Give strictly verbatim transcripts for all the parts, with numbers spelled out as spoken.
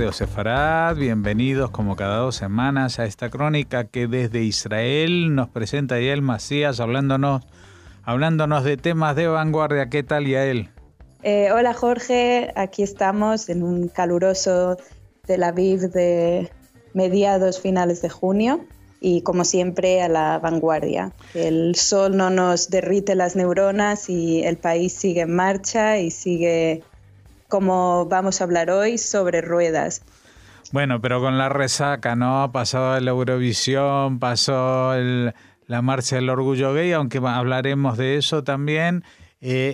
Radio Sefarad, bienvenidos como cada dos semanas a esta crónica que desde Israel nos presenta Yael Macías hablándonos, hablándonos de temas de vanguardia. ¿Qué tal, Yael? Eh, hola Jorge, aquí estamos en un caluroso Tel Aviv de mediados, finales de junio y como siempre a la vanguardia. El sol no nos derrite las neuronas y el país sigue en marcha y sigue, como vamos a hablar hoy, sobre ruedas. Bueno, pero con la resaca, ¿no? Pasó la Eurovisión, pasó el, la Marcha del Orgullo Gay, aunque hablaremos de eso también. Eh,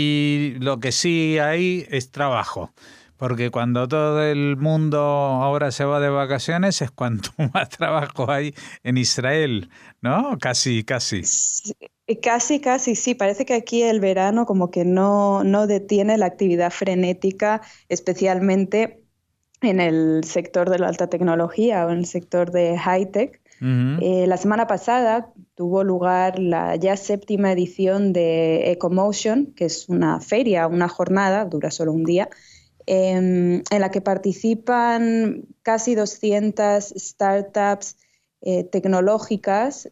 y lo que sí hay es trabajo, porque cuando todo el mundo ahora se va de vacaciones es cuanto más trabajo hay en Israel, ¿no? Casi, casi. Sí, casi, casi, sí. Parece que aquí el verano como que no, no detiene la actividad frenética, especialmente en el sector de la alta tecnología o en el sector de high-tech. Uh-huh. Eh, la semana pasada tuvo lugar la ya séptima edición de EcoMotion, que es una feria, una jornada, dura solo un día, eh, en la que participan casi doscientas startups eh, tecnológicas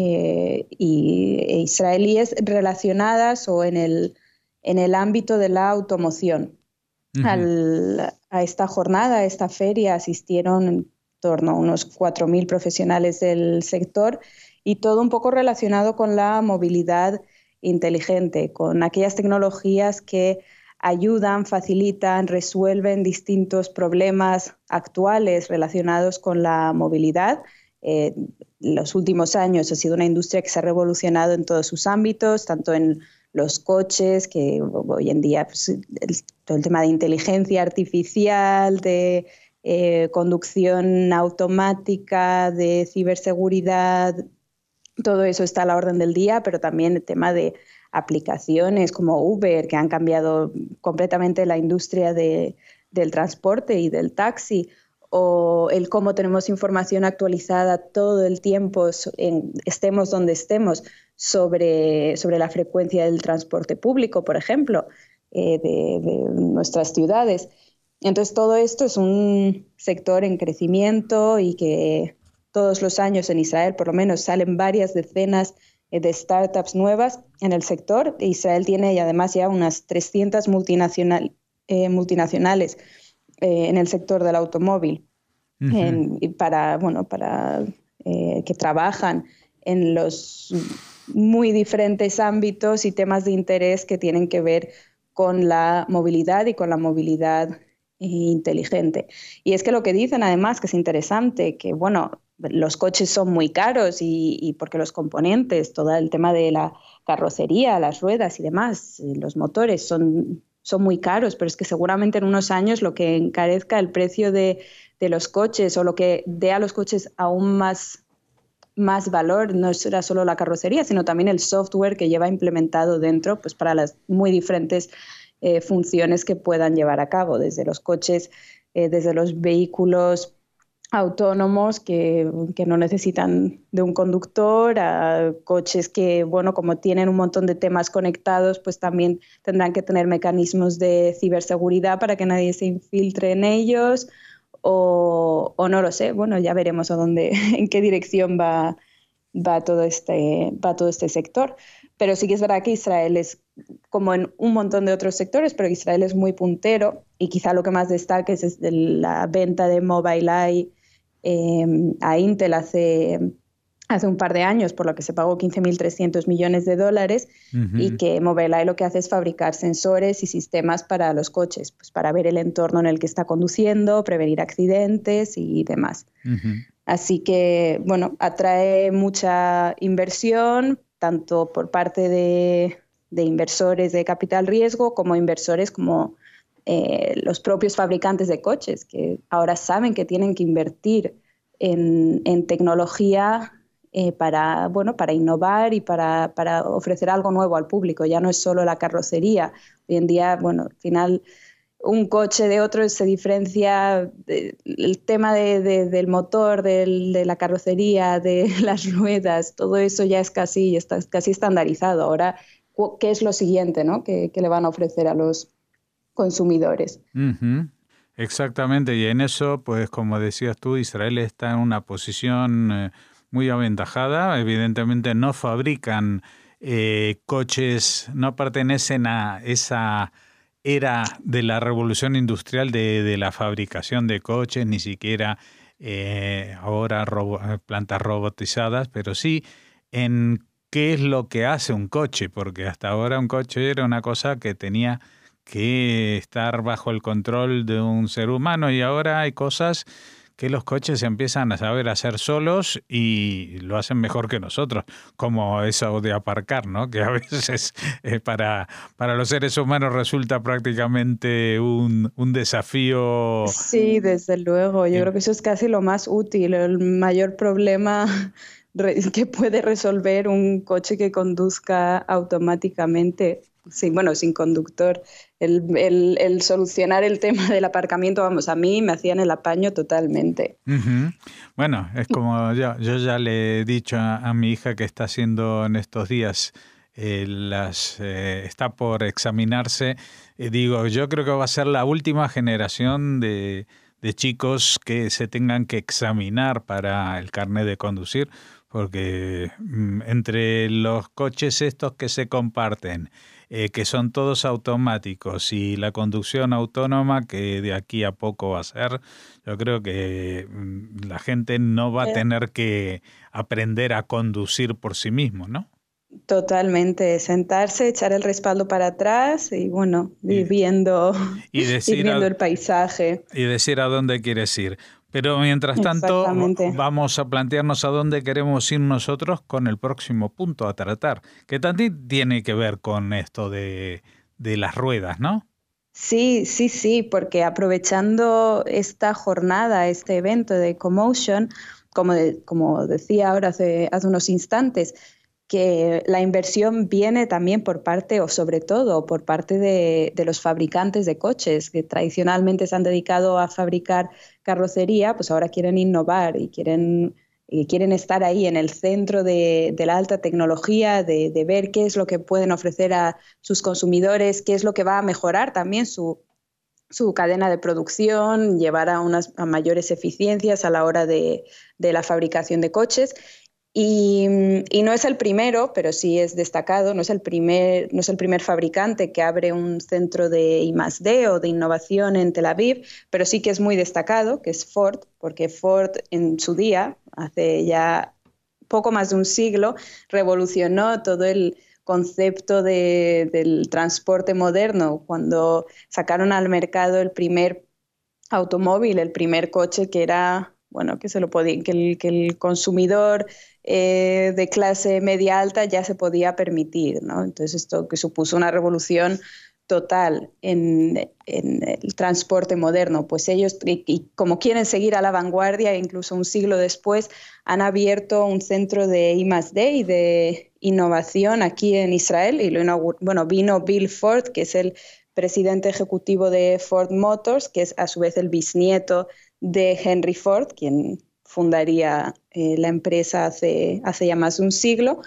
eh, y, e israelíes relacionadas o en el, en el ámbito de la automoción. Uh-huh. Al, a esta jornada, a esta feria, asistieron en torno a unos cuatro mil profesionales del sector y todo un poco relacionado con la movilidad inteligente, con aquellas tecnologías que ayudan, facilitan, resuelven distintos problemas actuales relacionados con la movilidad. Eh, en los últimos años ha sido una industria que se ha revolucionado en todos sus ámbitos, tanto en los coches, que hoy en día pues, el, todo el tema de inteligencia artificial, de eh, conducción automática, de ciberseguridad, todo eso está a la orden del día, pero también el tema de aplicaciones como Uber, que han cambiado completamente la industria de, del transporte y del taxi, o el cómo tenemos información actualizada todo el tiempo, en, estemos donde estemos, sobre, sobre la frecuencia del transporte público, por ejemplo, eh, de, de nuestras ciudades. Entonces, todo esto es un sector en crecimiento y que todos los años en Israel, por lo menos, salen varias decenas de startups nuevas en el sector. Israel tiene y además ya unas trescientas multinacional, eh, multinacionales eh, en el sector del automóvil, uh-huh. en, para, bueno, para, eh, que trabajan en los muy diferentes ámbitos y temas de interés que tienen que ver con la movilidad y con la movilidad eh, inteligente. Y es que lo que dicen además, que es interesante, que bueno, los coches son muy caros y, y porque los componentes, todo el tema de la carrocería, las ruedas y demás, los motores son, son muy caros, pero es que seguramente en unos años lo que encarezca el precio de, de los coches o lo que dé a los coches aún más más valor, no será solo la carrocería, sino también el software que lleva implementado dentro, pues para las muy diferentes eh, funciones que puedan llevar a cabo, desde los coches, eh, desde los vehículos autónomos que, que no necesitan de un conductor, a coches que, bueno, como tienen un montón de temas conectados, pues también tendrán que tener mecanismos de ciberseguridad para que nadie se infiltre en ellos. O, o no lo sé, bueno, ya veremos a dónde, en qué dirección va, va, todo este, va todo este sector. Pero sí que es verdad que Israel es, como en un montón de otros sectores, pero Israel es muy puntero y quizá lo que más destaca es la venta de Mobileye eh, a Intel hace, hace un par de años, por lo que se pagó quince mil trescientos millones de dólares, uh-huh. y que Mobileye lo que hace es fabricar sensores y sistemas para los coches, pues para ver el entorno en el que está conduciendo, prevenir accidentes y demás. Uh-huh. Así que, bueno, atrae mucha inversión, tanto por parte de, de inversores de capital riesgo como inversores como eh, los propios fabricantes de coches, que ahora saben que tienen que invertir en, en tecnología Eh, para, bueno, para innovar y para, para ofrecer algo nuevo al público. Ya no es solo la carrocería. Hoy en día, bueno, al final un coche de otro se diferencia de, el tema de, de, del motor, del, de la carrocería, de las ruedas, todo eso ya es casi, está casi estandarizado. Ahora, ¿qué es lo siguiente, ¿no? que, que le van a ofrecer a los consumidores? Uh-huh. Exactamente, y en eso, pues como decías tú, Israel está en una posición eh, muy aventajada. Evidentemente no fabrican eh, coches, no pertenecen a esa era de la revolución industrial de, de la fabricación de coches, ni siquiera eh, ahora robo- plantas robotizadas, pero sí en qué es lo que hace un coche, porque hasta ahora un coche era una cosa que tenía que estar bajo el control de un ser humano, y ahora hay cosas que los coches empiezan a saber hacer solos y lo hacen mejor que nosotros, como eso de aparcar, ¿no? Que a veces eh, para, para los seres humanos resulta prácticamente un, un desafío. Sí, desde luego. Yo Y, creo que eso es casi lo más útil, el mayor problema re- que puede resolver un coche que conduzca automáticamente. Sí, bueno, sin conductor. El, el- el solucionar el tema del aparcamiento, vamos, a mí me hacían el apaño totalmente. Ujú. Bueno, es como yo, yo ya le he dicho a, a mi hija que está haciendo en estos días, eh, las, eh, está por examinarse. Eh, digo, yo creo que va a ser la última generación de, de chicos que se tengan que examinar para el carnet de conducir, porque mm, entre los coches estos que se comparten, eh, que son todos automáticos, y la conducción autónoma, que de aquí a poco va a ser, yo creo que mm, la gente no va a Eh, tener que aprender a conducir por sí mismo, ¿no? Totalmente. Sentarse, echar el respaldo para atrás y bueno, ir Y, viendo, y ir decir viendo a, el paisaje. y decir a dónde quieres ir. Pero mientras tanto, Exactamente. vamos a plantearnos a dónde queremos ir nosotros con el próximo punto a tratar, que también tiene que ver con esto de, de las ruedas, ¿no? Sí, sí, sí, porque aprovechando esta jornada, este evento de Ecomotion, como, de- como decía ahora hace, hace unos instantes, que la inversión viene también por parte, o sobre todo por parte de, de los fabricantes de coches, que tradicionalmente se han dedicado a fabricar carrocería, pues ahora quieren innovar y quieren, y quieren estar ahí en el centro de, de la alta tecnología, de, de ver qué es lo que pueden ofrecer a sus consumidores, qué es lo que va a mejorar también su, su cadena de producción, llevar a unas a mayores eficiencias a la hora de, de la fabricación de coches. Y, y, no es el primero, pero sí es destacado, no es el primer, no es el primer fabricante que abre un centro de I más D o de innovación en Tel Aviv, pero sí que es muy destacado, que es Ford, porque Ford en su día, hace ya poco más de un siglo, revolucionó todo el concepto de, del transporte moderno cuando sacaron al mercado el primer automóvil, el primer coche que era, bueno, que se lo podía, que el, que el consumidor eh, de clase media alta ya se podía permitir, ¿no? Entonces esto que supuso una revolución total en, en el transporte moderno, pues ellos, y, y como quieren seguir a la vanguardia, incluso un siglo después, han abierto un centro de I más D y de innovación aquí en Israel, y lo inauguró, bueno, vino Bill Ford, que es el presidente ejecutivo de Ford Motors, que es a su vez el bisnieto de Henry Ford, quien fundaría eh, la empresa hace, hace ya más de un siglo,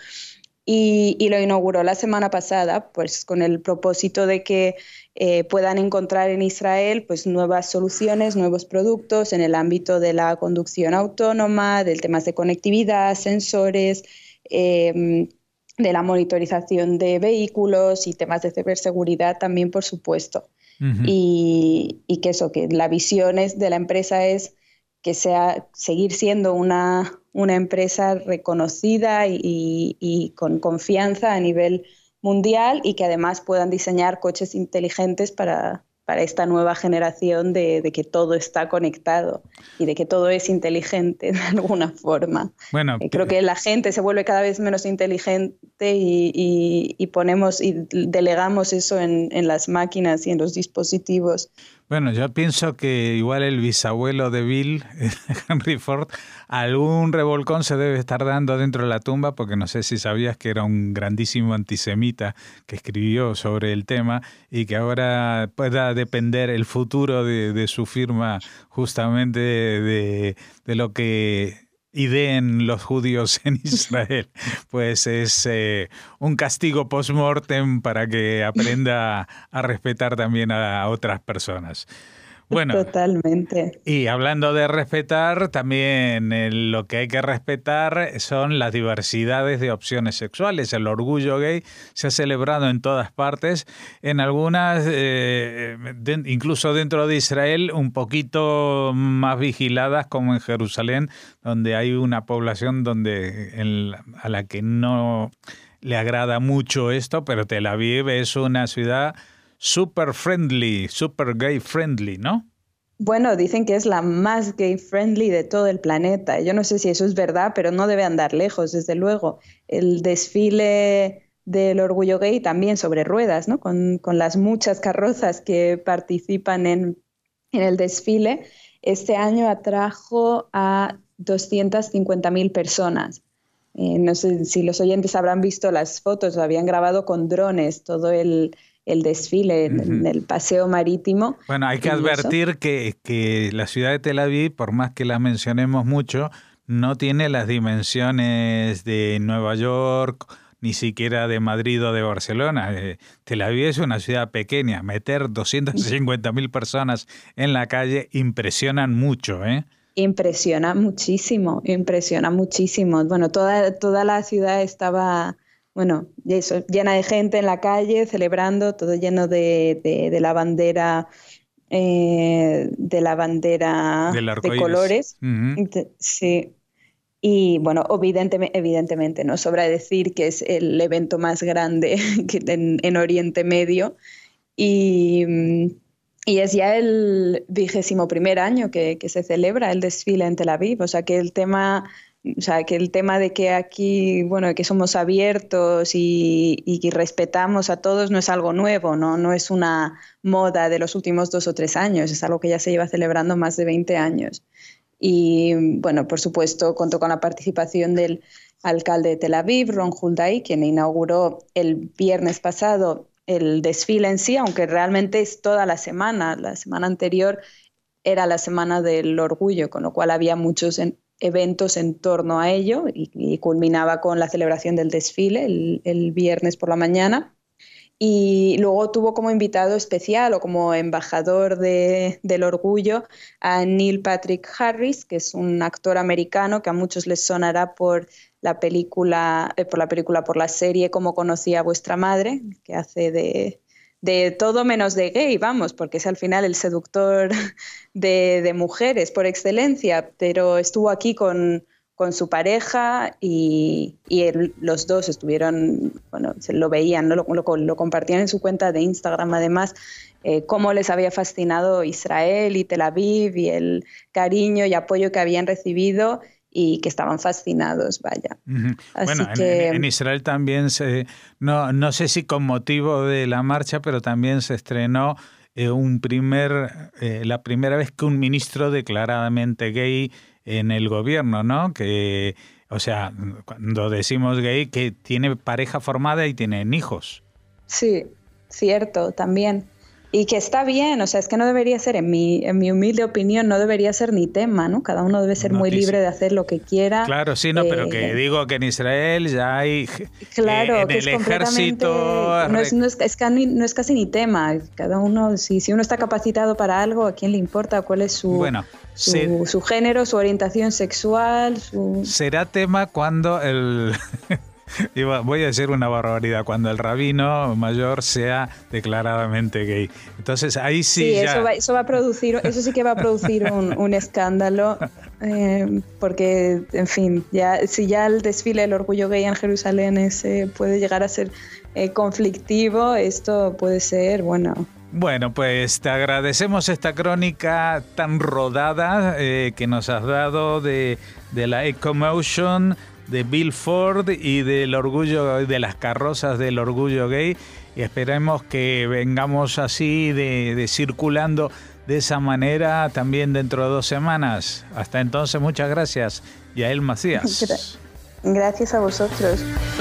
y, y lo inauguró la semana pasada, pues con el propósito de que eh, puedan encontrar en Israel pues nuevas soluciones, nuevos productos en el ámbito de la conducción autónoma, del temas de conectividad, sensores, eh, de la monitorización de vehículos y temas de ciberseguridad también, por supuesto. Ujú. Y, y que eso, que la visión es, de la empresa es que sea seguir siendo una, una empresa reconocida y, y con confianza a nivel mundial, y que además puedan diseñar coches inteligentes para, para esta nueva generación de, de que todo está conectado y de que todo es inteligente de alguna forma. Bueno, Eh, creo pi- que la gente se vuelve cada vez menos inteligente y, y, y ponemos y delegamos eso en, en las máquinas y en los dispositivos. Bueno, yo pienso que igual el bisabuelo de Bill, Henry Ford, algún revolcón se debe estar dando dentro de la tumba, porque no sé si sabías que era un grandísimo antisemita que escribió sobre el tema, y que ahora pueda depender el futuro de, de su firma justamente de, de lo que ideen los judíos en Israel. Pues es eh, un castigo post-mortem para que aprenda a respetar también a otras personas. Bueno, totalmente. Y hablando de respetar, también eh, lo que hay que respetar son las diversidades de opciones sexuales. El orgullo gay se ha celebrado en todas partes, en algunas, eh, de, incluso dentro de Israel, un poquito más vigiladas, como en Jerusalén, donde hay una población donde en, a la que no le agrada mucho esto, pero Tel Aviv es una ciudad super friendly, super gay friendly, ¿no? Bueno, dicen que es la más gay friendly de todo el planeta. Yo no sé si eso es verdad, pero no debe andar lejos, desde luego. El desfile del orgullo gay también sobre ruedas, ¿no? Con, con las muchas carrozas que participan en, en el desfile. Este año atrajo a doscientas cincuenta mil personas. Eh, no sé si los oyentes habrán visto las fotos, lo habían grabado con drones, todo el... el desfile en, uh-huh. en el paseo marítimo. Bueno, hay que advertir que, que la ciudad de Tel Aviv, por más que la mencionemos mucho, no tiene las dimensiones de Nueva York, ni siquiera de Madrid o de Barcelona. Eh, Tel Aviv es una ciudad pequeña. Meter doscientas cincuenta mil personas en la calle impresionan mucho, ¿eh? Impresiona muchísimo, impresiona muchísimo. Bueno, toda, toda la ciudad estaba... Bueno, eso, llena de gente en la calle, celebrando, todo lleno de, de, de la bandera, eh, de la bandera de colores. Uh-huh. Sí. Y bueno, evidentemente, evidentemente, no sobra decir que es el evento más grande en, en Oriente Medio. Y, y es ya el vigésimo primer año que, que se celebra el desfile en Tel Aviv. O sea que el tema... O sea, que el tema de que aquí, bueno, que somos abiertos y, y que respetamos a todos no es algo nuevo, ¿no? No es una moda de los últimos dos o tres años, es algo que ya se lleva celebrando más de veinte años. Y, bueno, por supuesto, contó con la participación del alcalde de Tel Aviv, Ron Huldai, quien inauguró el viernes pasado el desfile en sí, aunque realmente es toda la semana. La semana anterior era la Semana del Orgullo, con lo cual había muchos... En, eventos en torno a ello y, y culminaba con la celebración del desfile el, el viernes por la mañana. Y luego tuvo como invitado especial o como embajador de, del orgullo a Neil Patrick Harris, que es un actor americano que a muchos les sonará por la película, eh, por la película, por la serie Cómo conocí a vuestra madre, que hace de... de todo menos de gay, vamos, porque es al final el seductor de, de mujeres por excelencia, pero estuvo aquí con, con su pareja y, y él, los dos estuvieron, bueno, se lo veían, ¿no? lo, lo, lo compartían en su cuenta de Instagram además, eh, cómo les había fascinado Israel y Tel Aviv y el cariño y apoyo que habían recibido y que estaban fascinados, vaya. Uh-huh. Así bueno, que... en, en Israel también, se, no, no sé si con motivo de la marcha, pero también se estrenó eh, un primer, eh, la primera vez que un ministro declaradamente gay en el gobierno, ¿no? Que, o sea, cuando decimos gay, que tiene pareja formada y tienen hijos. Sí, cierto, también. Y que está bien, o sea, es que no debería ser, en mi, en mi humilde opinión, no debería ser ni tema, ¿no? Cada uno debe ser Noticia. muy libre de hacer lo que quiera. Claro, sí, no, eh, pero que digo que en Israel ya hay... Claro, eh, en que el es ejército... No es, no, es, es casi, no es casi ni tema. Cada uno, si, si uno está capacitado para algo, ¿a quién le importa cuál es su, bueno, su, ser, su género, su orientación sexual? Su... Será tema cuando el... Voy a decir una barbaridad, cuando el rabino mayor sea declaradamente gay. Entonces ahí sí, sí ya... eso, va, eso va a producir, eso sí que va a producir un, un escándalo, eh, porque, en fin, ya si ya el desfile del orgullo gay en Jerusalén es, eh, puede llegar a ser eh, conflictivo, esto puede ser, bueno... Bueno, pues te agradecemos esta crónica tan rodada eh, que nos has dado de, de la Ecomotion, de Bill Ford y del orgullo, de las carrozas del orgullo gay, y esperemos que vengamos así de, de circulando de esa manera también dentro de dos semanas. Hasta entonces, muchas gracias, Yael Macías. Gracias a vosotros.